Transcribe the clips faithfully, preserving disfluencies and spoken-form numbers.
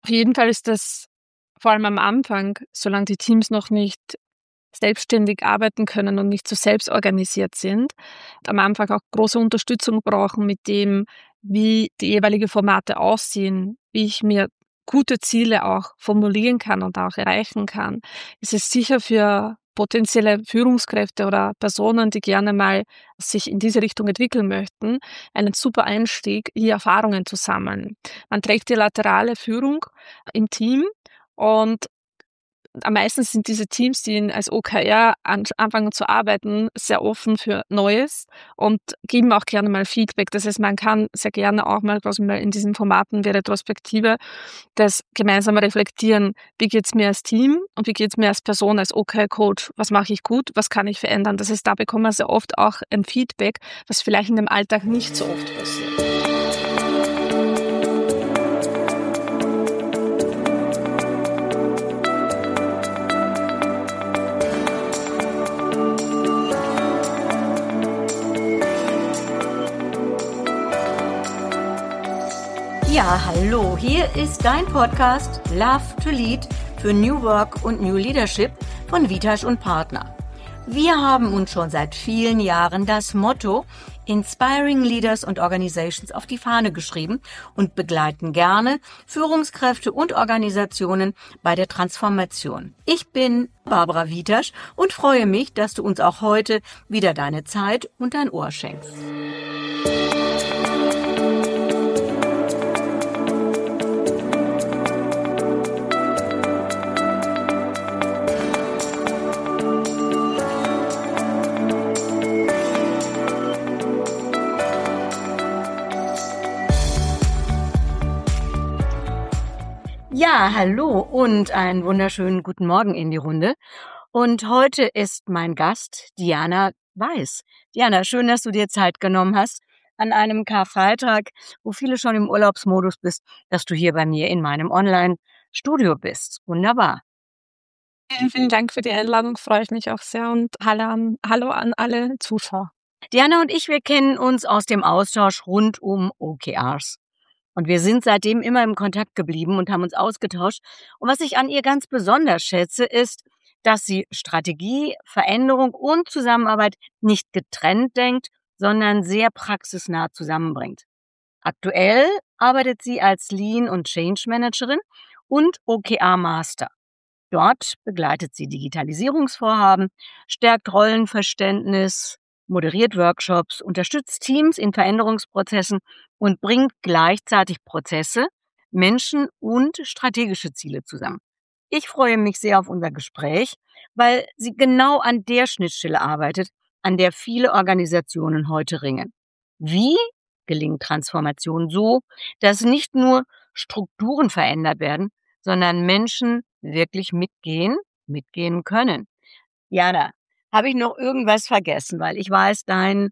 Auf jeden Fall ist das vor allem am Anfang, solange die Teams noch nicht selbstständig arbeiten können und nicht so selbstorganisiert sind, am Anfang auch große Unterstützung brauchen mit dem, wie die jeweiligen Formate aussehen, wie ich mir gute Ziele auch formulieren kann und auch erreichen kann. Es ist sicher für potenzielle Führungskräfte oder Personen, die gerne mal sich in diese Richtung entwickeln möchten, einen super Einstieg, hier Erfahrungen zu sammeln. Man trägt die laterale Führung im Team und am meisten sind diese Teams, die als O K R an, anfangen zu arbeiten, sehr offen für Neues und geben auch gerne mal Feedback. Das heißt, man kann sehr gerne auch mal, quasi mal in diesen Formaten wie Retrospektive, das gemeinsam reflektieren. Wie geht's mir als Team und wie geht's mir als Person, als O K R-Coach? Was mache ich gut? Was kann ich verändern? Das heißt, da bekommt man sehr oft auch ein Feedback, was vielleicht in dem Alltag nicht so oft passiert. Ja, hallo, hier ist dein Podcast Love to Lead für New Work und New Leadership von Vitasch und Partner. Wir haben uns schon seit vielen Jahren das Motto Inspiring Leaders and Organizations auf die Fahne geschrieben und begleiten gerne Führungskräfte und Organisationen bei der Transformation. Ich bin Barbara Vitasch und freue mich, dass du uns auch heute wieder deine Zeit und dein Ohr schenkst. Ja, hallo und einen wunderschönen guten Morgen in die Runde. Und heute ist mein Gast Diana Weiß. Diana, schön, dass du dir Zeit genommen hast an einem Karfreitag, wo viele schon im Urlaubsmodus bist, dass du hier bei mir in meinem Online-Studio bist. Wunderbar. Vielen, vielen Dank für die Einladung, freue ich mich auch sehr und hallo an, hallo an alle Zuschauer. Diana und ich, wir kennen uns aus dem Austausch rund um O K Rs. Und wir sind seitdem immer im Kontakt geblieben und haben uns ausgetauscht. Und was ich an ihr ganz besonders schätze, ist, dass sie Strategie, Veränderung und Zusammenarbeit nicht getrennt denkt, sondern sehr praxisnah zusammenbringt. Aktuell arbeitet sie als Lean- und Change Managerin und O K R-Master. Dort begleitet sie Digitalisierungsvorhaben, stärkt Rollenverständnis, moderiert Workshops, unterstützt Teams in Veränderungsprozessen und bringt gleichzeitig Prozesse, Menschen und strategische Ziele zusammen. Ich freue mich sehr auf unser Gespräch, weil sie genau an der Schnittstelle arbeitet, an der viele Organisationen heute ringen. Wie gelingt Transformation so, dass nicht nur Strukturen verändert werden, sondern Menschen wirklich mitgehen, mitgehen können? Jana, habe ich noch irgendwas vergessen? Weil ich weiß, dein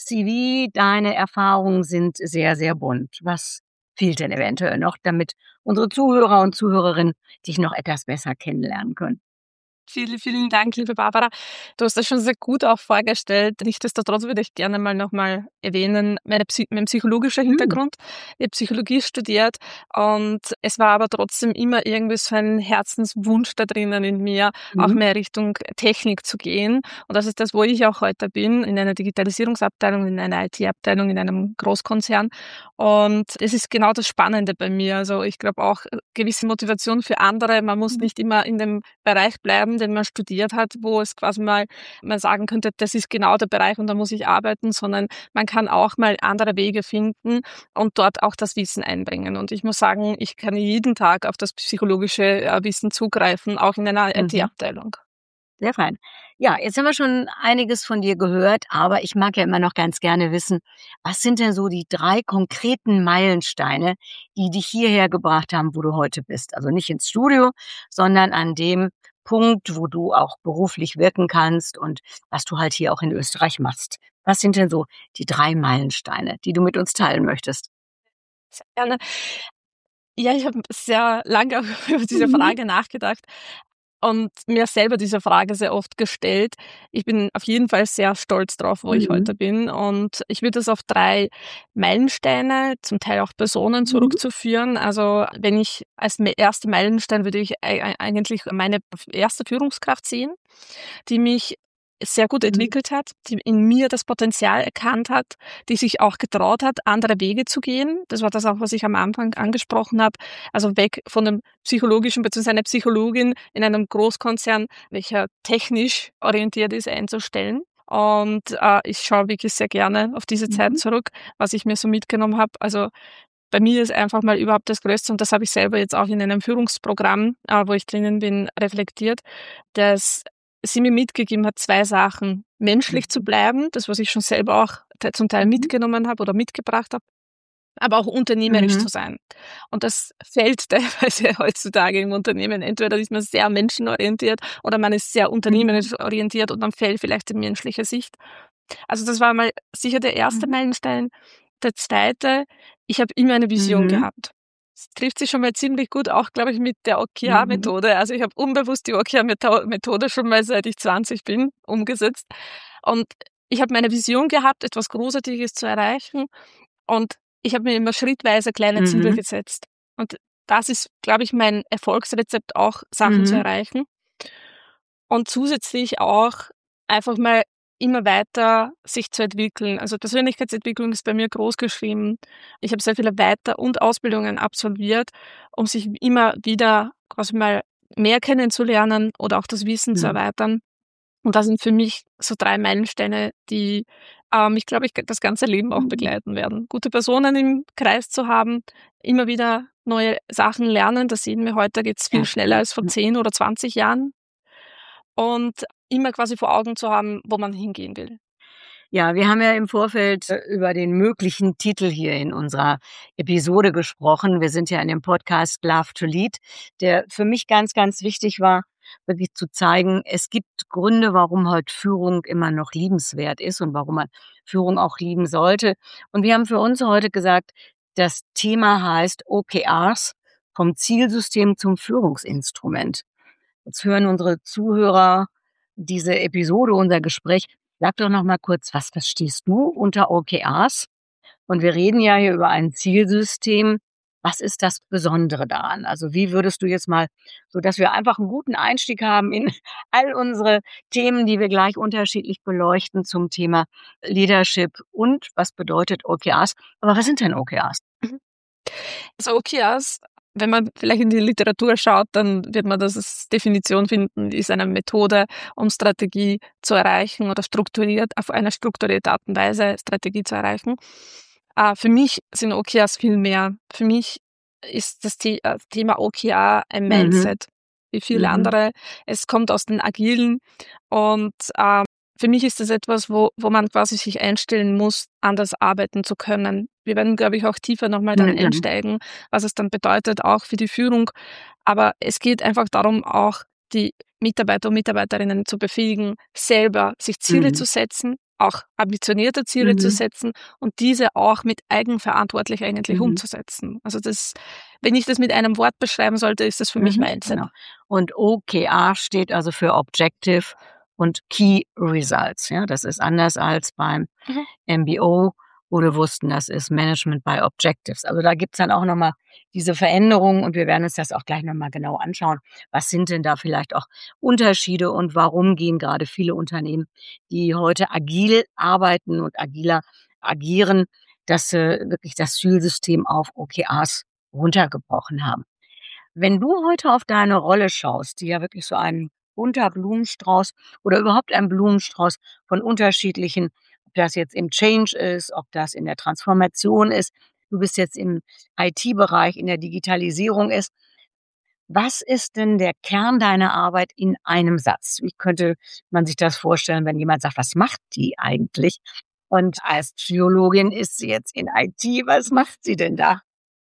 C V, deine Erfahrungen sind sehr, sehr bunt. Was fehlt denn eventuell noch, damit unsere Zuhörer und Zuhörerinnen dich noch etwas besser kennenlernen können? Vielen, vielen Dank, liebe Barbara. Du hast das schon sehr gut auch vorgestellt. Nichtsdestotrotz würde ich gerne mal nochmal erwähnen, meine Psy- mein psychologischer Hintergrund. Ich habe Psychologie studiert und es war aber trotzdem immer irgendwie so ein Herzenswunsch da drinnen in mir, Mhm. auch mehr Richtung Technik zu gehen. Und das ist das, wo ich auch heute bin, in einer Digitalisierungsabteilung, in einer I T-Abteilung, in einem Großkonzern. Und es ist genau das Spannende bei mir. Also ich glaube auch gewisse Motivation für andere. Man muss nicht immer in dem Bereich bleiben, den man studiert hat, wo es quasi mal man sagen könnte, das ist genau der Bereich und da muss ich arbeiten, sondern man kann auch mal andere Wege finden und dort auch das Wissen einbringen. Und ich muss sagen, ich kann jeden Tag auf das psychologische äh, Wissen zugreifen, auch in einer Mhm. I T-Abteilung. Sehr fein. Ja, jetzt haben wir schon einiges von dir gehört, aber ich mag ja immer noch ganz gerne wissen, was sind denn so die drei konkreten Meilensteine, die dich hierher gebracht haben, wo du heute bist? Also nicht ins Studio, sondern an dem Punkt, wo du auch beruflich wirken kannst und was du halt hier auch in Österreich machst. Was sind denn so die drei Meilensteine, die du mit uns teilen möchtest? Sehr gerne. Ja, ich habe sehr lange über diese Mhm. Frage nachgedacht. und mir selber diese Frage sehr oft gestellt. Ich bin auf jeden Fall sehr stolz drauf, wo ich Mhm. heute bin, und ich würde das auf drei Meilensteine, zum Teil auch Personen, Mhm. zurückzuführen. Also wenn ich als me- erster Meilenstein würde ich ei- ei- eigentlich meine erste Führungskraft sehen, die mich sehr gut Mhm. entwickelt hat, die in mir das Potenzial erkannt hat, die sich auch getraut hat, andere Wege zu gehen. Das war das auch, was ich am Anfang angesprochen habe. Also weg von dem psychologischen, beziehungsweise eine Psychologin in einem Großkonzern, welcher technisch orientiert ist, einzustellen. Und äh, ich schaue wirklich sehr gerne auf diese Zeit Mhm. zurück, was ich mir so mitgenommen habe. Also bei mir ist einfach mal überhaupt das Größte, und das habe ich selber jetzt auch in einem Führungsprogramm, äh, wo ich drinnen bin, reflektiert, dass sie mir mitgegeben hat, zwei Sachen. Menschlich zu Mhm. bleiben, das, was ich schon selber auch te- zum Teil Mhm. mitgenommen habe oder mitgebracht habe, aber auch unternehmerisch Mhm. zu sein. Und das fällt teilweise heutzutage im Unternehmen. Entweder ist man sehr menschenorientiert oder man ist sehr Mhm. unternehmerisch orientiert, und dann fällt vielleicht die menschliche Sicht. Also das war mal sicher der erste Mhm. Meilenstein. Der zweite, ich habe immer eine Vision Mhm. gehabt. Das trifft sich schon mal ziemlich gut, auch, glaube ich, mit der Mhm. O K R-Methode. Also ich habe unbewusst die O K R-Methode schon mal, seit ich zwanzig bin, umgesetzt. Und ich habe meine Vision gehabt, etwas Großartiges zu erreichen. Und ich habe mir immer schrittweise kleine Ziele Mhm. gesetzt. Und das ist, glaube ich, mein Erfolgsrezept, auch Sachen zu Mhm. erreichen. Und zusätzlich auch einfach mal immer weiter sich zu entwickeln. Also Persönlichkeitsentwicklung ist bei mir groß geschrieben. Ich habe sehr viele Weiter- und Ausbildungen absolviert, um sich immer wieder quasi mal mehr kennenzulernen oder auch das Wissen zu Mhm. erweitern. Und das sind für mich so drei Meilensteine, die äh, mich, glaube ich, das ganze Leben auch Mhm. begleiten werden. Gute Personen im Kreis zu haben, immer wieder neue Sachen lernen. Das sehen wir heute, geht es viel Ja, schneller ja, als vor ja. zehn oder zwanzig Jahren. Und immer quasi vor Augen zu haben, wo man hingehen will. Ja, wir haben ja im Vorfeld äh, über den möglichen Titel hier in unserer Episode gesprochen. Wir sind ja in dem Podcast Love to Lead, der für mich ganz, ganz wichtig war, wirklich zu zeigen, es gibt Gründe, warum heute Führung immer noch liebenswert ist und warum man Führung auch lieben sollte. Und wir haben für uns heute gesagt, das Thema heißt O K Rs, vom Zielsystem zum Führungsinstrument. Jetzt hören unsere Zuhörer diese Episode, unser Gespräch. Sag doch noch mal kurz, was verstehst du unter O K Rs? Und wir reden ja hier über ein Zielsystem. Was ist das Besondere daran? Also wie würdest du jetzt mal, so dass wir einfach einen guten Einstieg haben in all unsere Themen, die wir gleich unterschiedlich beleuchten zum Thema Leadership und was bedeutet O K Rs? Aber was sind denn O K Rs? Mhm. Also O K Rs, wenn man vielleicht in die Literatur schaut, dann wird man das als Definition finden, ist eine Methode, um Strategie zu erreichen oder strukturiert, auf eine strukturierte Art und Weise Strategie zu erreichen. Äh, für mich sind O K Rs viel mehr. Für mich ist das The äh, Thema O K R ein Mhm. Mindset, wie viele Mhm. andere. Es kommt aus den Agilen, und ähm, für mich ist das etwas, wo, wo man quasi sich einstellen muss, anders arbeiten zu können. Wir werden, glaube ich, auch tiefer nochmal dann Ja, gerne. einsteigen, was es dann bedeutet, auch für die Führung. Aber es geht einfach darum, auch die Mitarbeiter und Mitarbeiterinnen zu befähigen, selber sich Ziele Mhm. zu setzen, auch ambitionierte Ziele zu Mhm. setzen und diese auch mit eigenverantwortlich eigentlich Mhm. umzusetzen. Also das, wenn ich das mit einem Wort beschreiben sollte, ist das für mich Mhm, Mindset. genau. Und O K R steht also für Objective und Key Results. Ja, das ist anders als beim Mhm. M B O, wo wir wussten, das ist Management by Objectives. Also da gibt's dann auch nochmal diese Veränderungen und wir werden uns das auch gleich nochmal genau anschauen. Was sind denn da vielleicht auch Unterschiede und warum gehen gerade viele Unternehmen, die heute agil arbeiten und agiler agieren, dass sie wirklich das Zielsystem auf O K Rs runtergebrochen haben. Wenn du heute auf deine Rolle schaust, die ja wirklich so ein bunter Blumenstrauß oder überhaupt ein Blumenstrauß von unterschiedlichen, ob das jetzt im Change ist, ob das in der Transformation ist, du bist jetzt im I T-Bereich, in der Digitalisierung ist. Was ist denn der Kern deiner Arbeit in einem Satz? Wie könnte man sich das vorstellen, wenn jemand sagt, was macht die eigentlich? Und als Psychologin ist sie jetzt in I T, was macht sie denn da?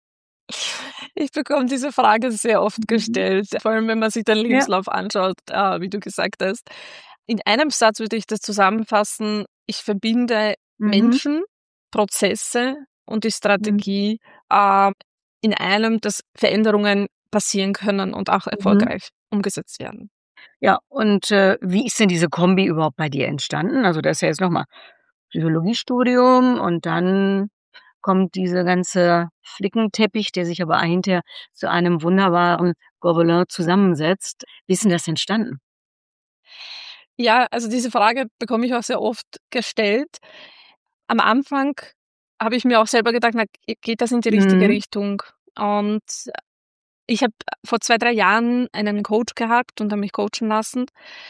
Ich bekomme diese Frage sehr oft Mhm. gestellt, vor allem wenn man sich den Ja. Lebenslauf anschaut, äh, wie du gesagt hast. In einem Satz würde ich das zusammenfassen: Ich verbinde Mhm. Menschen, Prozesse und die Mhm. Strategie äh, in einem, dass Veränderungen passieren können und auch Mhm. erfolgreich umgesetzt werden. Ja, und, äh, wie ist denn diese Kombi überhaupt bei dir entstanden? Also, das ist ja jetzt noch mal Psychologiestudium und dann kommt dieser ganze Flickenteppich, der sich aber hinterher zu einem wunderbaren Gobelin zusammensetzt. Wie ist denn das entstanden? Ja, also diese Frage bekomme ich auch sehr oft gestellt. Am Anfang habe ich mir auch selber gedacht: „Na, ge geht das in die richtige Mhm. Richtung?“ Und ich habe vor zwei, drei Jahren einen Coach gehabt und habe mich coachen lassen.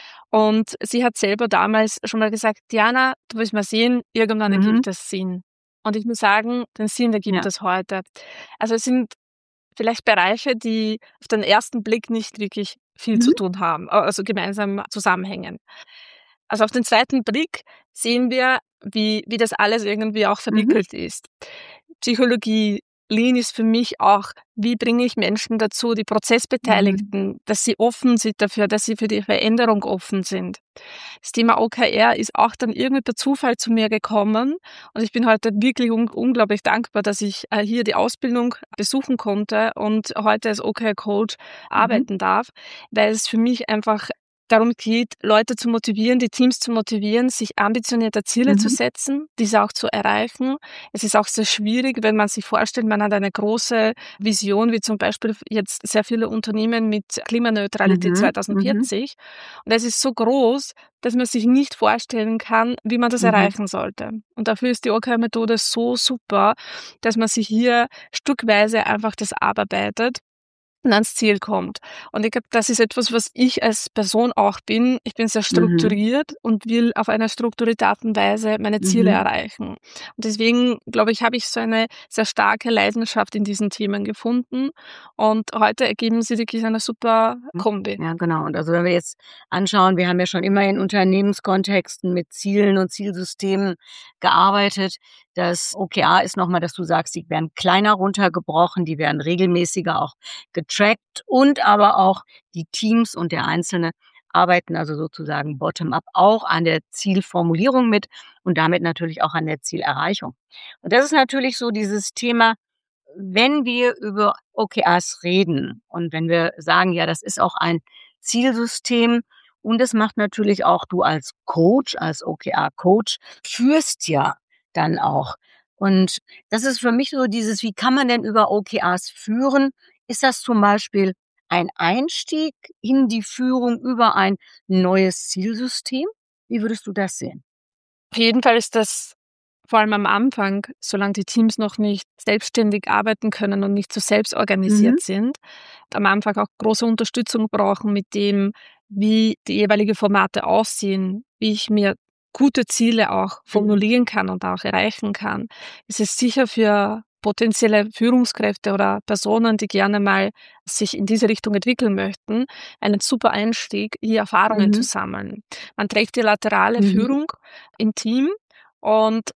Und sie hat selber damals schon mal gesagt: „Diana, du wirst mal sehen, irgendwann Mhm. ergibt es Sinn.“ Und ich muss sagen, den Sinn ergibt Ja. es heute. Also, es sind vielleicht Bereiche, die auf den ersten Blick nicht wirklich viel zu Mhm. tun haben, a also gemeinsam zusammenhängen. Also, auf den zweiten Blick sehen wir, wie wie das alles irgendwie auch Mhm. verwickelt ist. Psychologie, Lean ist für mich auch, wie bringe ich Menschen dazu, die Mhm. Prozessbeteiligten, dass sie offen sind dafür, dass sie für die Veränderung offen sind. Das Thema O K R ist auch dann irgendwie per Zufall zu mir gekommen und ich bin heute wirklich un unglaublich dankbar, dass ich, äh, hier die Ausbildung besuchen konnte und heute als O K R-Coach Mhm. arbeiten darf, weil es für mich einfach darum geht, Leute zu motivieren, die Teams zu motivieren, sich ambitionierte Ziele zu Mhm. setzen, diese auch zu erreichen. Es ist auch sehr schwierig, wenn man sich vorstellt, man hat eine große Vision, wie zum Beispiel jetzt sehr viele Unternehmen mit Klimaneutralität Mhm. Mhm. zweitausendvierzig. Und es ist so groß, dass man sich nicht vorstellen kann, wie man das Mhm. erreichen sollte. Und dafür ist die O K R-Methode so super, dass man sich hier stückweise einfach das abarbeitet und ans Ziel kommt. Und ich glaube, das ist etwas, was ich als Person auch bin. Ich bin sehr Mhm. strukturiert und will auf eine strukturierte Art und Weise meine Ziele Mhm. erreichen. Und deswegen, glaube ich, habe ich so eine sehr starke Leidenschaft in diesen Themen gefunden und heute ergeben sie wirklich eine super Hm. Kombi. Ja, genau. Und also, wenn wir jetzt anschauen, wir haben ja schon immer in Unternehmenskontexten mit Zielen und Zielsystemen gearbeitet. Das O K R ist noch mal, dass du sagst, die werden kleiner runtergebrochen, die werden regelmäßiger auch getrackt und aber auch die Teams und der Einzelne arbeiten also sozusagen bottom-up auch an der Zielformulierung mit und damit natürlich auch an der Zielerreichung. Und das ist natürlich so dieses Thema, wenn wir über O K Rs reden und wenn wir sagen, ja, das ist auch ein Zielsystem und das macht natürlich auch du als Coach, als O K R-Coach, führst ja dann auch. Und das ist für mich so dieses, wie kann man denn über O K Rs führen? Ist das zum Beispiel ein Einstieg in die Führung über ein neues Zielsystem? Wie würdest du das sehen? Auf jeden Fall ist das vor allem am Anfang, solange die Teams noch nicht selbstständig arbeiten können und nicht so Mhm, selbstorganisiert sind, am Anfang auch große Unterstützung brauchen mit dem, wie die jeweilige Formate aussehen, wie ich mir gute Ziele auch mhm, formulieren kann und auch erreichen kann. Es ist sicher für potenzielle Führungskräfte oder Personen, die gerne mal sich in diese Richtung entwickeln möchten, ein super Einstieg, hier Erfahrungen zu mhm, sammeln. Man trägt die laterale mhm, Führung im Team und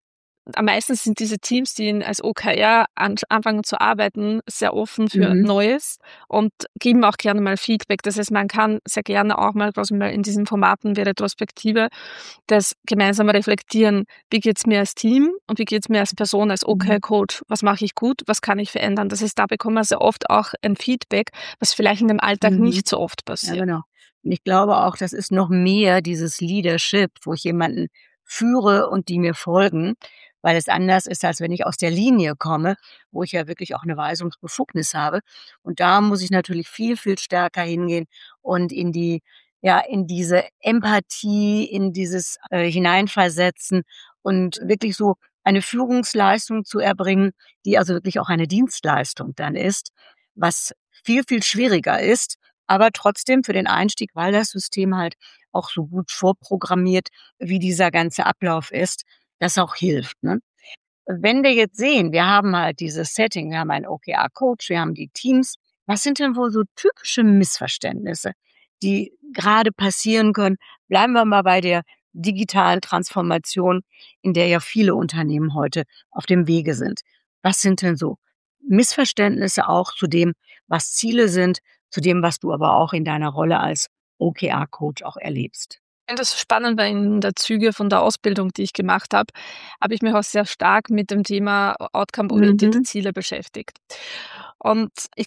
am meisten sind diese Teams, die in als O K R ansch anfangen zu arbeiten, sehr offen für mhm, Neues und geben auch gerne mal Feedback. Das heißt, man kann sehr gerne auch mal quasi mal in diesen Formaten wie Retrospektive das gemeinsam reflektieren. Wie geht's mir als Team und wie geht's mir als Person, als mhm, O K R-Coach? Was mache ich gut? Was kann ich verändern? Das heißt, da bekommt man sehr oft auch ein Feedback, was vielleicht in dem Alltag mhm. nicht so oft Ja, passiert. genau. Und ich glaube auch, das ist noch mehr dieses Leadership, wo ich jemanden führe und die mir folgen, weil es anders ist, als wenn ich aus der Linie komme, wo ich ja wirklich auch eine Weisungsbefugnis habe. Und da muss ich natürlich viel, viel stärker hingehen und in die ja, in diese Empathie, in dieses, äh, Hineinversetzen und wirklich so eine Führungsleistung zu erbringen, die also wirklich auch eine Dienstleistung dann ist, was viel, viel schwieriger ist, aber trotzdem für den Einstieg, weil das System halt auch so gut vorprogrammiert, wie dieser ganze Ablauf ist, das auch hilft, ne? Wenn wir jetzt sehen, wir haben halt dieses Setting, wir haben einen O K R-Coach, wir haben die Teams. Was sind denn wohl so typische Missverständnisse, die gerade passieren können? Bleiben wir mal bei der digitalen Transformation, in der ja viele Unternehmen heute auf dem Wege sind. Was sind denn so Missverständnisse auch zu dem, was Ziele sind, zu dem, was du aber auch in deiner Rolle als O K R-Coach auch erlebst? Ich finde das so spannend, weil in der Züge von der Ausbildung, die ich gemacht habe, habe ich mich auch sehr stark mit dem Thema outcome-orientierte Mhm, Ziele beschäftigt. Und ich glaube,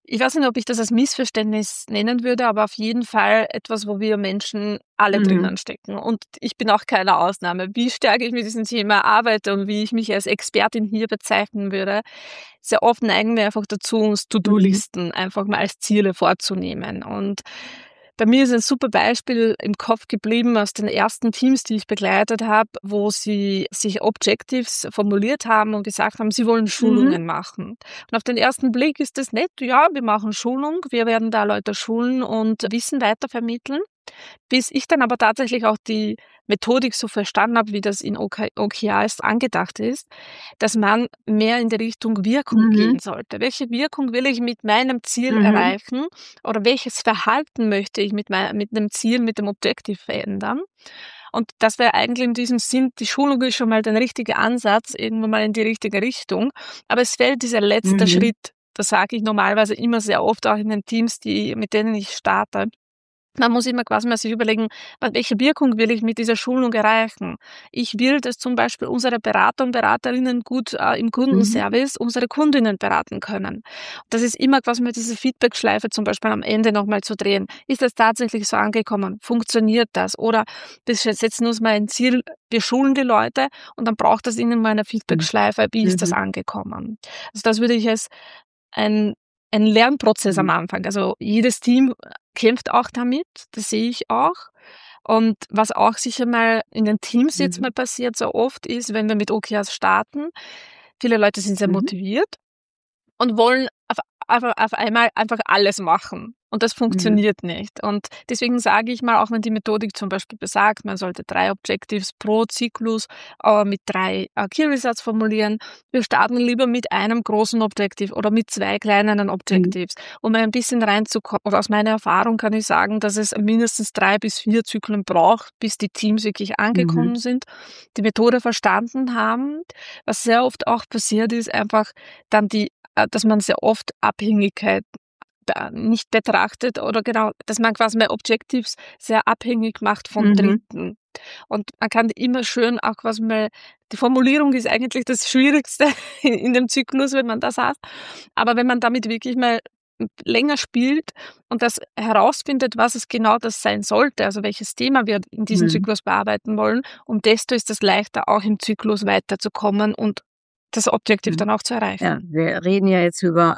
Ich weiß nicht, ob ich das als Missverständnis nennen würde, aber auf jeden Fall etwas, wo wir Menschen alle Mhm. drinnen stecken. Und ich bin auch keine Ausnahme. Wie stark ich mit diesem Thema arbeite und wie ich mich als Expertin hier bezeichnen würde, sehr oft neigen wir einfach dazu, uns Mhm. To-Do-Listen einfach mal als Ziele vorzunehmen. Und bei mir ist ein super Beispiel im Kopf geblieben aus den ersten Teams, die ich begleitet habe, wo sie sich Objectives formuliert haben und gesagt haben, sie wollen Mhm. Schulungen machen. Und auf den ersten Blick ist das nett, ja, wir machen Schulung, wir werden da Leute schulen und Wissen weitervermitteln. Bis ich dann aber tatsächlich auch die Methodik so verstanden habe, wie das in OK O K Rs angedacht ist, dass man mehr in die Richtung Wirkung Mhm. gehen sollte. Welche Wirkung will ich mit meinem Ziel Mhm. erreichen oder welches Verhalten möchte ich mit mei mit 'nem Ziel, mit dem Objective verändern? Und das wäre eigentlich in diesem Sinn, die Schulung ist schon mal der richtige Ansatz, irgendwann mal in die richtige Richtung, aber es fehlt dieser letzte Mhm. Schritt. Das sage ich normalerweise immer sehr oft, auch in den Teams, die mit denen ich starte. Man muss immer quasi mal sich überlegen, wa welche Wirkung will ich mit dieser Schulung erreichen? Ich will, dass zum Beispiel unsere Berater und Beraterinnen gut, äh, im Mhm. Kundenservice unsere Kundinnen beraten können. Das ist immer quasi mal diese Feedbackschleife zum Beispiel am Ende noch mal zu drehen. Ist das tatsächlich so angekommen? Funktioniert das? Oder wir setzen uns mal ein Ziel, wir schulen die Leute und dann braucht es ihnen mal eine Mhm. Feedbackschleife. Wie ist das Mhm. angekommen? Also, das würde ich als ein ein Lernprozess am Mhm. Anfang. Also, jedes Team kämpft auch damit, das sehe ich auch. Und was auch sicher mal in den Teams jetzt Mhm. mal passiert, so oft ist, wenn wir mit O K Rs starten, viele Leute sind sehr Mhm. motiviert und wollen auf auf auf einmal einfach alles machen. Und das Mhm. funktioniert nicht. Und deswegen sage ich mal, auch wenn die Methodik zum Beispiel besagt, man sollte drei Objectives pro Zyklus äh, mit drei äh, Key Results formulieren, wir starten lieber mit einem großen Objective oder mit zwei kleineren Mhm. Objectives, um ein bisschen reinzukommen. Oder aus meiner Erfahrung kann ich sagen, dass es mindestens drei bis vier Zyklen braucht, bis die Teams wirklich Mhm. angekommen sind, die Methode verstanden haben. Was sehr oft auch passiert ist, einfach dann die äh, dass man sehr oft Abhängigkeit da nicht betrachtet oder genau, dass man quasi bei Objectives sehr abhängig macht von Mhm. Dritten. Und man kann immer schön auch quasi mal die Formulierung ist eigentlich das Schwierigste in in dem Zyklus, wenn man das hat. Aber wenn man damit wirklich mal länger spielt und das herausfindet, was es genau das sein sollte, also welches Thema wir in diesem Mhm. Zyklus bearbeiten wollen, um desto ist es leichter, auch im Zyklus weiterzukommen und das Objective Mhm. dann auch zu Ja, erreichen. wir reden ja jetzt über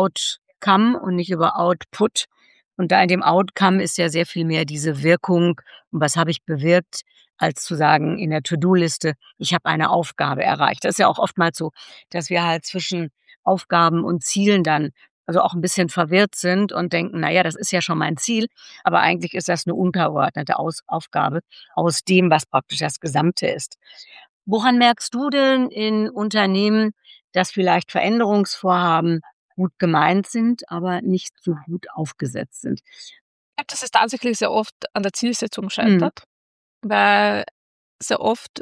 Outcome und nicht über Output. Und da in dem Outcome ist ja sehr viel mehr diese Wirkung und was habe ich bewirkt, als zu sagen in der To-do-Liste, ich habe eine Aufgabe erreicht. Das ist ja auch oftmals so, dass wir halt zwischen Aufgaben und Zielen dann also auch ein bisschen verwirrt sind und denken: „Na ja, das ist ja schon mein Ziel“, aber eigentlich ist das eine untergeordnete Aus Aufgabe aus dem, was praktisch das Gesamte ist. Woran merkst du denn in Unternehmen, dass vielleicht Veränderungsvorhaben gut gemeint sind, aber nicht so gut aufgesetzt sind? Ich glaube, dass es tatsächlich sehr oft an der Zielsetzung Mhm. scheitert, weil sehr oft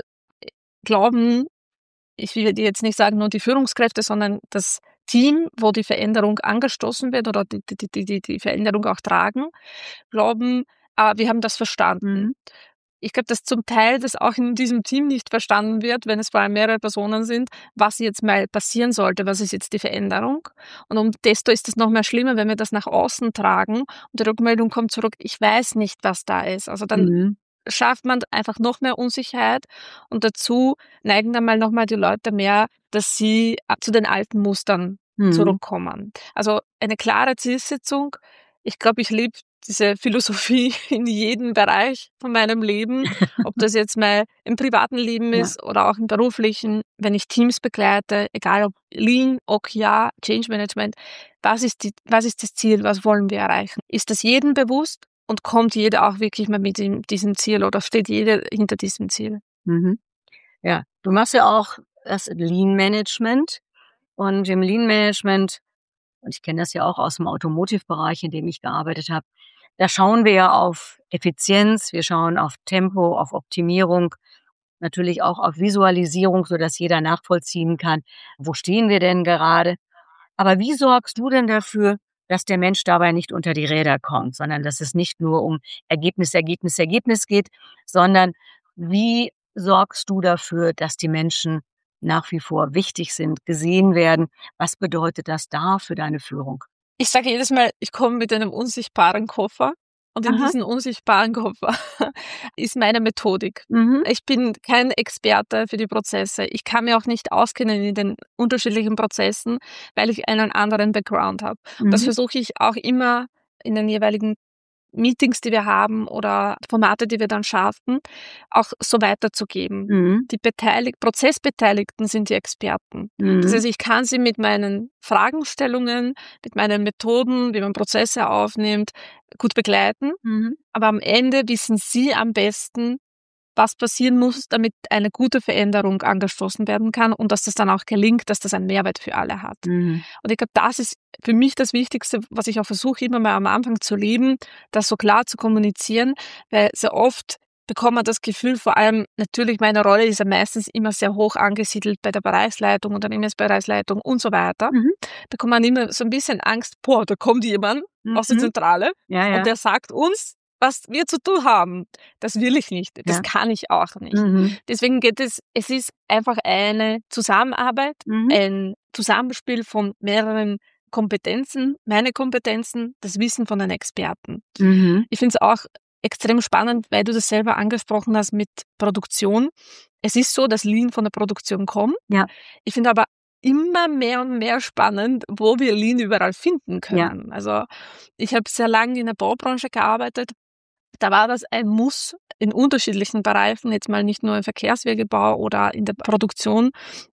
glauben, ich will jetzt nicht sagen nur die Führungskräfte, sondern das Team, wo die Veränderung angestoßen wird oder die die die die die Veränderung auch tragen, glauben, ah, wir haben das verstanden. Mhm. Ich glaube, dass zum Teil das auch in diesem Team nicht verstanden wird, wenn es vor allem mehrere Personen sind, was jetzt mal passieren sollte, was ist jetzt die Veränderung. Und um desto ist es noch mal schlimmer, wenn wir das nach außen tragen und die Rückmeldung kommt zurück: „Ich weiß nicht, was da ist.“ Also, dann Mhm. schafft man einfach noch mehr Unsicherheit und dazu neigen dann mal noch mal die Leute mehr, dass sie a zu den alten Mustern Mhm. zurückkommen. Also, eine klare Zielsetzung. Ich glaube, ich lebe diese Philosophie in jedem Bereich von meinem Leben, ob das jetzt mal im privaten Leben Ja. ist oder auch im beruflichen, wenn ich Teams begleite, egal ob Lean, O K R, Change Management. Was ist die was ist das Ziel? Was wollen wir erreichen? Ist das jedem bewusst? Und kommt jeder auch wirklich mal mit dem diesem Ziel oder steht jeder hinter diesem Ziel? Mhm. Ja. Du machst ja auch das Lean Management und im Lean Management und ich kenne das ja auch aus dem Automotive-Bereich, in dem ich gearbeitet habe, da schauen wir ja auf Effizienz, wir schauen auf Tempo, auf Optimierung, natürlich auch auf Visualisierung, sodass jeder nachvollziehen kann, wo stehen wir denn gerade? Aber wie sorgst du denn dafür, dass der Mensch dabei nicht unter die Räder kommt, sondern dass es nicht nur um Ergebnis, Ergebnis, Ergebnis geht, sondern wie sorgst du dafür, dass die Menschen nach wie vor wichtig sind, gesehen werden? Was bedeutet das da für deine Führung? Ich sage jedes Mal, ich komme mit einem unsichtbaren Koffer und in Aha. diesem unsichtbaren Koffer ist meine Methodik. Mhm. Ich bin kein Experte für die Prozesse. Ich kann mir auch nicht auskennen in den unterschiedlichen Prozessen, weil ich einen anderen Background habe. Das Mhm. versuche ich auch immer in den jeweiligen Meetings, die wir haben oder Formate, die wir dann schaffen, auch so weiterzugeben. Mhm. Die Beteilig- Prozessbeteiligten sind die Experten. Das Mhm. heißt, ich kann sie mit meinen Fragestellungen, mit meinen Methoden, wie man Prozesse aufnimmt, gut begleiten. Mhm. Aber am Ende wissen sie am besten, was passieren muss, damit eine gute Veränderung angestoßen werden kann und dass das dann auch gelingt, dass das einen Mehrwert für alle hat. Mhm. Und ich glaube, das ist für mich das Wichtigste, was ich auch versuche, immer mal am Anfang zu leben, das so klar zu kommunizieren, weil sehr oft bekommt man das Gefühl, vor allem natürlich meine Rolle ist ja meistens immer sehr hoch angesiedelt bei der Bereichsleitung, Unternehmensbereichsleitung und so weiter, Mhm. bekommt man immer so ein bisschen Angst, boah, da kommt jemand aus der Mhm. Zentrale Ja, ja. und der sagt uns, was wir zu tun haben. Das will ich nicht. Das Ja. kann ich auch nicht. Mhm. Deswegen geht es, es ist einfach eine Zusammenarbeit, Mhm. ein Zusammenspiel von mehreren Kompetenzen, meine Kompetenzen, das Wissen von den Experten. Mhm. Ich finde es auch extrem spannend, weil du das selber angesprochen hast mit Produktion. Es ist so, dass Lean von der Produktion kommt. Ja. Ich finde aber immer mehr und mehr spannend, wo wir Lean überall finden können. Ja. Also ich habe sehr lange in der Baubranche gearbeitet. Da war das ein Muss in unterschiedlichen Bereichen, jetzt mal nicht nur im Verkehrswegebau oder in der Produktion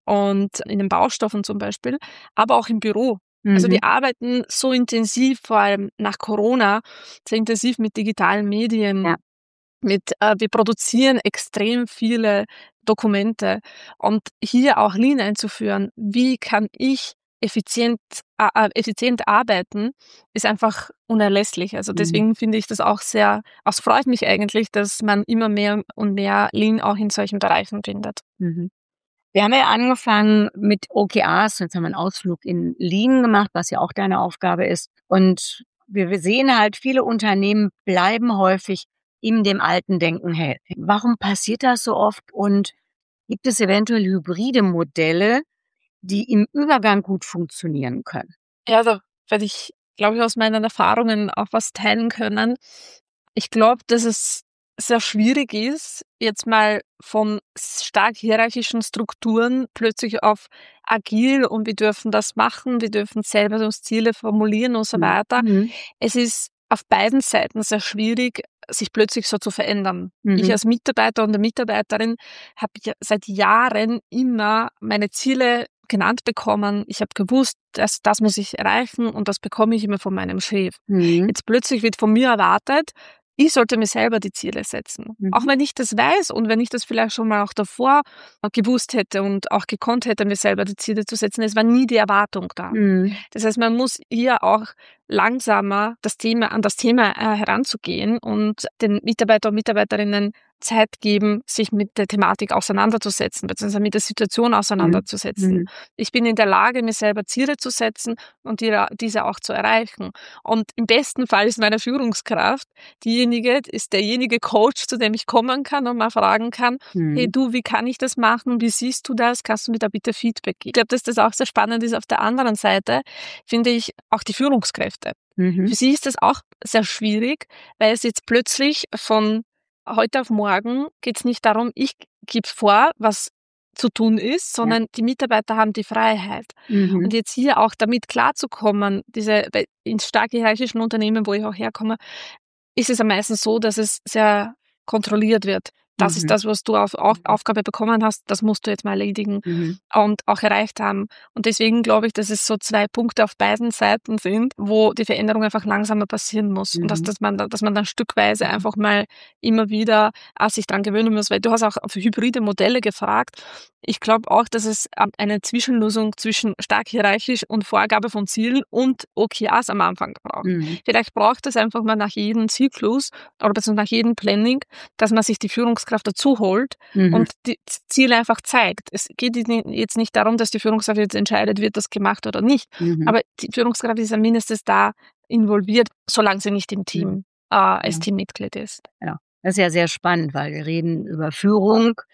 und in den Baustoffen zum Beispiel, aber auch im Büro. Also Mhm. wir arbeiten so intensiv, vor allem nach Corona, sehr intensiv mit digitalen Medien, Ja. mit, äh, wir produzieren extrem viele Dokumente und hier auch Lean einzuführen, wie kann ich effizient, äh, effizient arbeiten, ist einfach unerlässlich. Also Mhm. deswegen finde ich das auch sehr, es freut mich eigentlich, dass man immer mehr und mehr Lean auch in solchen Bereichen findet. Mhm. Wir haben ja angefangen mit O K Rs, jetzt haben wir einen Ausflug in Lean gemacht, was ja auch deine Aufgabe ist. Und wir, wir sehen halt, viele Unternehmen bleiben häufig in dem alten Denken hängen. Warum passiert das so oft und gibt es eventuell hybride Modelle, die im Übergang gut funktionieren können? Ja, da werde ich, glaube ich, aus meinen Erfahrungen auch was teilen können. Ich glaube, dass es sehr schwierig ist, jetzt mal von stark hierarchischen Strukturen plötzlich auf agil und wir dürfen das machen, wir dürfen selber uns Ziele formulieren und so weiter. Mhm. Es ist auf beiden Seiten sehr schwierig, sich plötzlich so zu verändern. Mhm. Ich als Mitarbeiter und Mitarbeiterin habe ja seit Jahren immer meine Ziele genannt bekommen. Ich habe gewusst, dass das muss ich erreichen und das bekomme ich immer von meinem Chef. Mhm. Jetzt plötzlich wird von mir erwartet, ich sollte mir selber die Ziele setzen. Mhm. Auch wenn ich das weiß und wenn ich das vielleicht schon mal auch davor gewusst hätte und auch gekonnt hätte, mir selber die Ziele zu setzen, es war nie die Erwartung da. Mhm. Das heißt, man muss hier auch langsamer das Thema, an das Thema äh, heranzugehen und den Mitarbeiter und Mitarbeiterinnen Zeit geben, sich mit der Thematik auseinanderzusetzen, beziehungsweise mit der Situation auseinanderzusetzen. Mhm. Ich bin in der Lage, mir selber Ziele zu setzen und die, diese auch zu erreichen. Und im besten Fall ist meine Führungskraft diejenige, ist derjenige Coach, zu dem ich kommen kann und mal fragen kann, Mhm. hey du, wie kann ich das machen? Wie siehst du das? Kannst du mir da bitte Feedback geben? Ich glaube, dass das auch sehr spannend ist. Auf der anderen Seite finde ich auch die Führungskräfte. Mhm. Für sie ist das auch sehr schwierig, weil es jetzt plötzlich von heute auf morgen geht es nicht darum, ich gebe vor, was zu tun ist, sondern ja. Die Mitarbeiter haben die Freiheit. Mhm. Und jetzt hier auch damit klarzukommen, diese in stark hierarchischen Unternehmen, wo ich auch herkomme, ist es ja meistens so, dass es sehr kontrolliert wird. Das Mhm. ist das, was du auf, auf Aufgabe bekommen hast, das musst du jetzt mal erledigen Mhm. und auch erreicht haben. Und deswegen glaube ich, dass es so zwei Punkte auf beiden Seiten sind, wo die Veränderung einfach langsamer passieren muss. Mhm. Und dass, dass, man, dass man dann stückweise Mhm. einfach mal immer wieder äh, sich dran gewöhnen muss. Weil du hast auch für hybride Modelle gefragt. Ich glaube auch, dass es eine Zwischenlösung zwischen stark hierarchisch und Vorgabe von Zielen und O K Rs am Anfang braucht. Mhm. Vielleicht braucht es einfach mal nach jedem Zyklus oder beziehungsweise nach jedem Planning, dass man sich die Führungskraft dazu holt mhm. und die Ziele einfach zeigt. Es geht jetzt nicht darum, dass die Führungskraft jetzt entscheidet, wird das gemacht oder nicht. Mhm. Aber die Führungskraft ist ja mindestens da involviert, solange sie nicht im Team mhm. äh, als ja. Teammitglied ist. Ja, das ist ja sehr spannend, weil wir reden über Führung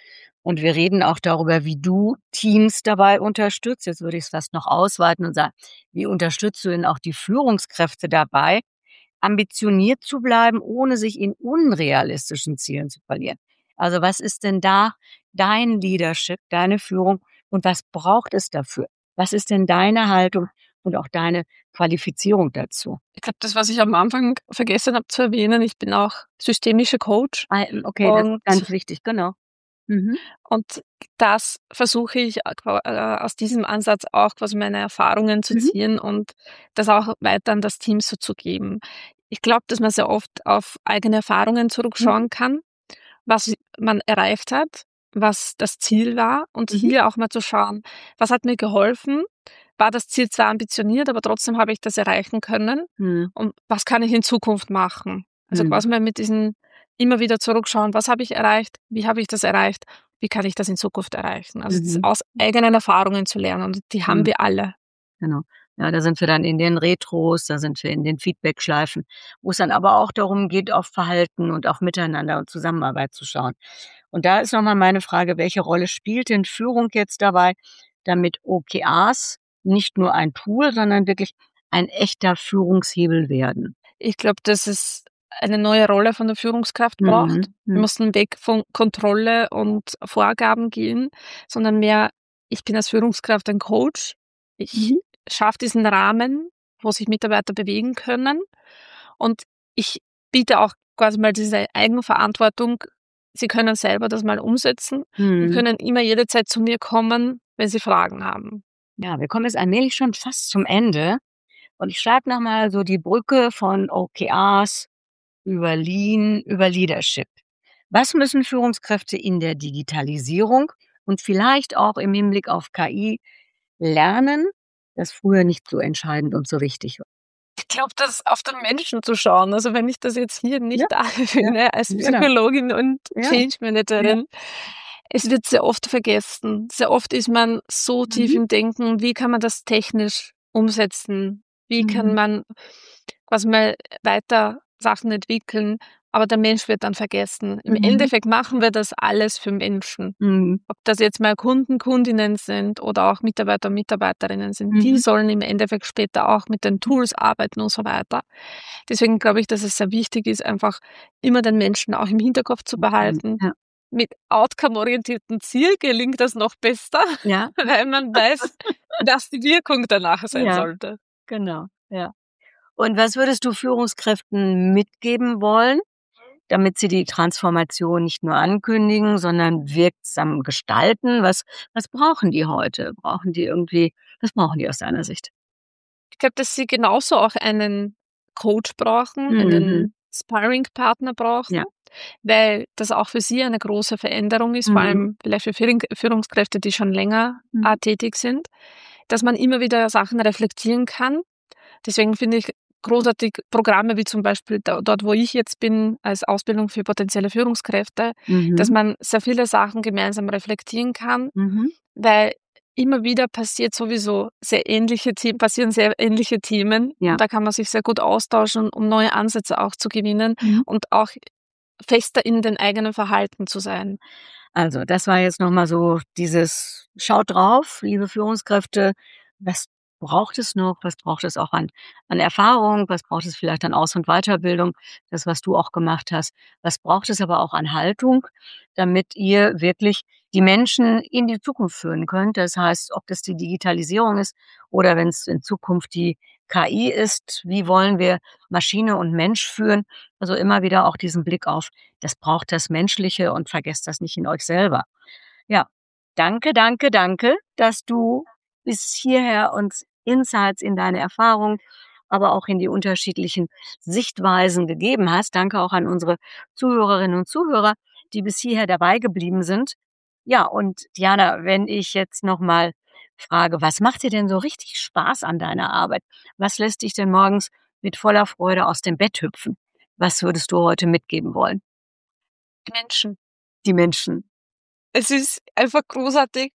Und wir reden auch darüber, wie du Teams dabei unterstützt. Jetzt würde ich es fast noch ausweiten und sagen, wie unterstützt du denn auch die Führungskräfte dabei, ambitioniert zu bleiben, ohne sich in unrealistischen Zielen zu verlieren? Also was ist denn da dein Leadership, deine Führung und was braucht es dafür? Was ist denn deine Haltung und auch deine Qualifizierung dazu? Ich glaube, das, was ich am Anfang vergessen habe zu erwähnen, ich bin auch systemischer Coach Ah, okay, das ist und ganz wichtig, genau. Mhm. Und das versuche ich äh, qua äh, aus diesem Ansatz auch quasi meine Erfahrungen zu Mhm. ziehen und das auch weiter an das Team so zu geben. Ich glaube, dass man sehr oft auf eigene Erfahrungen Mhm. zurückschauen kann, was man erreicht hat, was das Ziel war und Mhm. hier auch mal zu schauen, was hat mir geholfen? War das Ziel zwar ambitioniert, aber trotzdem habe ich das erreichen können Mhm. und was kann ich in Zukunft machen? Also Mhm. quasi mal mit diesen immer wieder zurückschauen, was habe ich erreicht? Wie habe ich das erreicht? Wie kann ich das in Zukunft erreichen? Also das Mhm. aus eigenen Erfahrungen zu lernen und die haben Mhm. wir alle. Genau. Ja, da sind wir dann in den Retros, da sind wir in den Feedbackschleifen, wo es dann aber auch darum geht, auf Verhalten und auch Miteinander und Zusammenarbeit zu schauen. Und da ist noch mal meine Frage, welche Rolle spielt denn Führung jetzt dabei, damit O K Rs nicht nur ein Tool, sondern wirklich ein echter Führungshebel werden? Ich glaube, dass es eine neue Rolle von der Führungskraft braucht. Mhm. Wir Mhm. müssen weg von Kontrolle und Vorgaben gehen, sondern mehr, ich bin als Führungskraft ein Coach. Ich Mhm. schaffe diesen Rahmen, wo sich Mitarbeiter bewegen können und ich biete auch quasi mal diese Eigenverantwortung. Sie können selber das mal umsetzen und Mhm. können immer jederzeit zu mir kommen, wenn Sie Fragen haben. Ja, wir kommen jetzt allmählich schon fast zum Ende und ich schlage noch mal so die Brücke von O K Rs über Lean, über Leadership. Was müssen Führungskräfte in der Digitalisierung und vielleicht auch im Hinblick auf K I lernen, das früher nicht so entscheidend und so wichtig war? Ich glaube, das auf den Menschen zu schauen. Also, wenn ich das jetzt hier Ja, nicht ja, anwende als genau. Psychologin und Ja, Change ja. Managerin, es wird sehr oft vergessen. Sehr oft ist man so tief Mhm. im Denken, wie kann man das technisch umsetzen? Wie kann Mhm. man quasi mal weiter Sachen entwickeln? Aber der Mensch wird dann vergessen. Im Mhm. Endeffekt machen wir das alles für Menschen. Mhm. Ob das jetzt mal Kunden, Kundinnen sind oder auch Mitarbeiter und Mitarbeiterinnen sind, die Mhm. sollen im Endeffekt später auch mit den Tools arbeiten und so weiter. Deswegen glaube ich, dass es sehr wichtig ist, einfach immer den Menschen auch im Hinterkopf zu Mhm. behalten. Ja. Mit outcome-orientiertem Ziel gelingt das noch besser, Ja, weil man weiß, was die Wirkung danach sein ja, sollte. genau, ja. Und was würdest du Führungskräften mitgeben wollen, damit sie die Transformation nicht nur ankündigen, sondern wirksam gestalten? Was was brauchen die heute? Brauchen die irgendwie was brauchen die aus deiner Sicht? Ich glaube, dass sie genauso auch einen Coach brauchen, Mhm. einen Sparring-Partner brauchen, Ja. weil das auch für sie eine große Veränderung ist, vor Mhm. allem vielleicht für Führung Führungskräfte, die schon länger, Mhm. äh, tätig sind, dass man immer wieder Sachen reflektieren kann. Deswegen finde ich großartig Programme wie zum Beispiel da dort, wo ich jetzt bin, als Ausbildung für potenzielle Führungskräfte, dass Mhm. man sehr viele Sachen gemeinsam reflektieren kann, Mhm. weil immer wieder passiert sowieso sehr ähnliche Themen passieren sehr ähnliche Themen Ja. und da kann man sich sehr gut austauschen, um neue Ansätze auch zu gewinnen Mhm. und auch fester in den eigenen Verhalten zu sein. Also, das war jetzt noch mal so dieses schaut drauf, liebe Führungskräfte, was braucht es noch? Was braucht es auch an an Erfahrung? Was braucht es vielleicht an Aus- und Weiterbildung? Das, was du auch gemacht hast. Was braucht es aber auch an Haltung, damit ihr wirklich die Menschen in die Zukunft führen könnt? Das heißt, ob das die Digitalisierung ist oder wenn es in Zukunft die K I ist, wie wollen wir Maschine und Mensch führen? Also, immer wieder auch diesen Blick auf das braucht das Menschliche und vergesst das nicht in euch selber. Ja, danke, danke, danke, dass du bis hierher uns Insights in deine Erfahrung, aber auch in die unterschiedlichen Sichtweisen gegeben hast. Danke auch an unsere Zuhörerinnen und Zuhörer, die bis hierher dabei geblieben sind. Ja, und Diana, wenn ich jetzt noch mal frage, was macht dir denn so richtig Spaß an deiner Arbeit? Was lässt dich denn morgens mit voller Freude aus dem Bett hüpfen? Was würdest du heute mitgeben wollen? Menschen. Die Menschen. Es ist einfach großartig,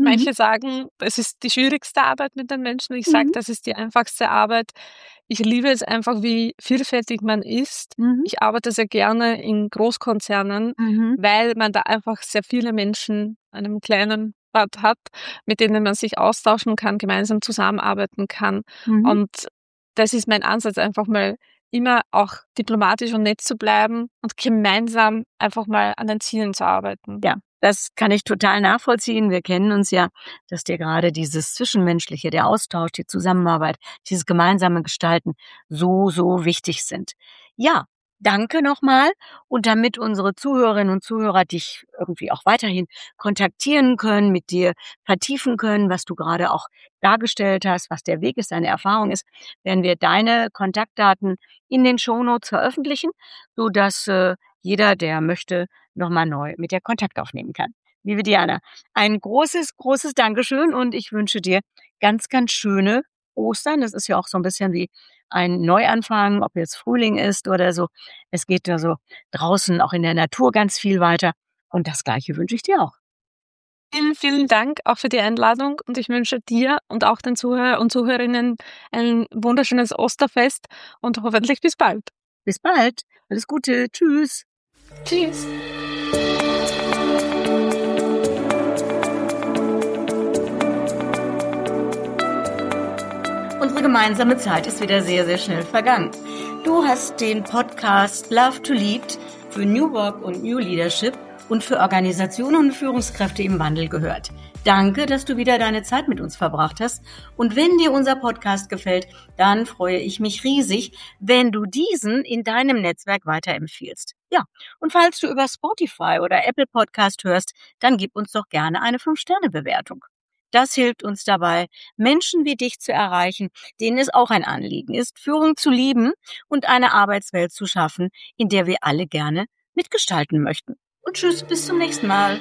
Mhm. Manche sagen, es ist die schwierigste Arbeit mit den Menschen. Ich sage, Mhm. das ist die einfachste Arbeit. Ich liebe es einfach, wie vielfältig man ist. Mhm. Ich arbeite sehr gerne in Großkonzernen, Mhm. weil man da einfach sehr viele Menschen an einem kleinen Ort hat, mit denen man sich austauschen kann, gemeinsam zusammenarbeiten kann. Mhm. Und das ist mein Ansatz, einfach mal immer auch diplomatisch und nett zu bleiben und gemeinsam einfach mal an den Zielen zu arbeiten. Ja, das kann ich total nachvollziehen. Wir kennen uns ja, dass dir gerade dieses Zwischenmenschliche, der Austausch, die Zusammenarbeit, dieses gemeinsame Gestalten so, so wichtig sind. Ja, danke nochmal. Und damit unsere Zuhörerinnen und Zuhörer dich irgendwie auch weiterhin kontaktieren können, mit dir vertiefen können, was du gerade auch dargestellt hast, was der Weg ist, deine Erfahrung ist, werden wir deine Kontaktdaten in den Shownotes veröffentlichen, sodass äh, jeder, der möchte, nochmal neu mit dir Kontakt aufnehmen kann. Liebe Diana, ein großes, großes Dankeschön und ich wünsche dir ganz, ganz schöne Ostern. Das ist ja auch so ein bisschen wie ein Neuanfang, ob jetzt Frühling ist oder so. Es geht ja so draußen auch in der Natur ganz viel weiter und das Gleiche wünsche ich dir auch. Vielen, vielen Dank auch für die Einladung und ich wünsche dir und auch den Zuhörer und Zuhörerinnen ein wunderschönes Osterfest und hoffentlich bis bald. Bis bald. Alles Gute. Tschüss. Tschüss. Unsere gemeinsame Zeit ist wieder sehr, sehr schnell vergangen. Du hast den Podcast Love to Lead für New Work und New Leadership und für Organisationen und Führungskräfte im Wandel gehört. Danke, dass du wieder deine Zeit mit uns verbracht hast. Und wenn dir unser Podcast gefällt, dann freue ich mich riesig, wenn du diesen in deinem Netzwerk weiterempfiehlst. Ja, und falls du über Spotify oder Apple Podcast hörst, dann gib uns doch gerne eine fünf Sterne Bewertung. Das hilft uns dabei, Menschen wie dich zu erreichen, denen es auch ein Anliegen ist, Führung zu lieben und eine Arbeitswelt zu schaffen, in der wir alle gerne mitgestalten möchten. Und tschüss, bis zum nächsten Mal.